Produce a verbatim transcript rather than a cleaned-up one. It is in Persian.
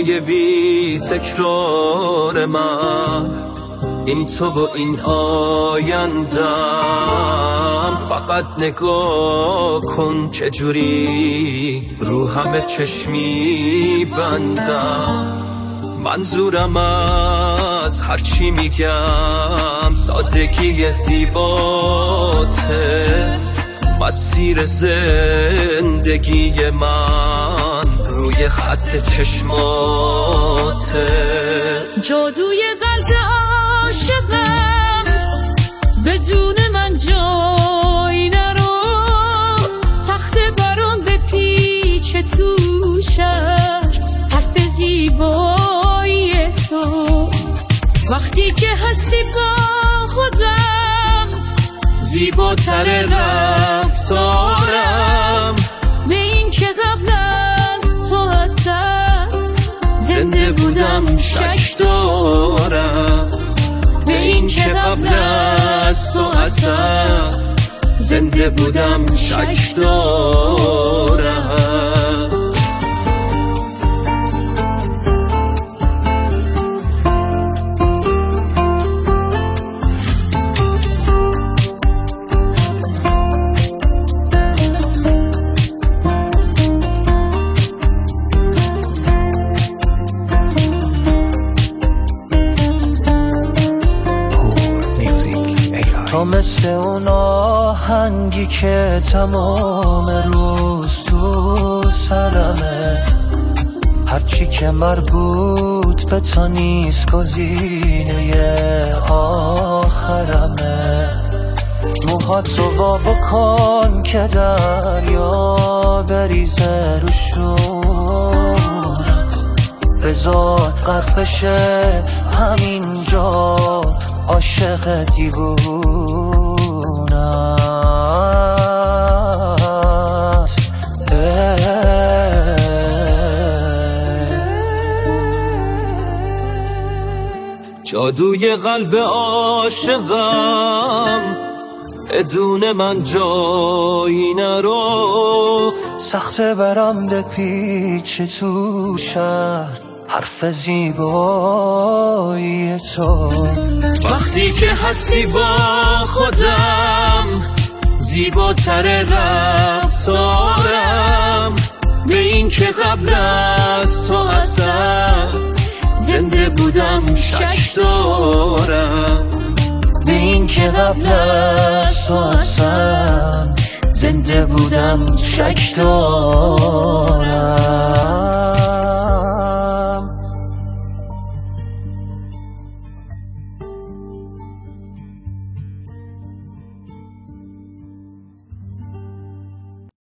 های بی تکرار من، این تو و این آیندم. فقط نگاه کن چجوری رو همه چشمی بندم. منظورم از هرچی میگم سادگی زیباته. مسیر زندگی من روی خط چشماته. جادوی قلب عاشقم بدون من جای نرو. سخته برام به پیچ تو شهر حرف زیبایی تو. وقتی که هستی با خودم زیباتر رفتارم. به این که قبل از تو اصلا زنده بودم شک دارم. به این که قبل از تو اصلا زنده بودم شک دارم. تو مثل اون آهنگی که تمام روز تو سرمه. هرچی که مربوط به تو نیست گزینه آخرمه. موهاتو وا بکن که دریا بریزه روشونت. بذار غرق بشه همینجا عاشق دیوونه است. جادوی قلب عاشقم بدون من جایی نرو. سخته برام به پیچ تو شهر حرف زیبایی تو. وقتی که هستی با خودم زیباتر رفتارم. به این که قبل از تو اصلا زنده بودم شک دارم. به این که قبل از تو اصلا زنده بودم شک دارم.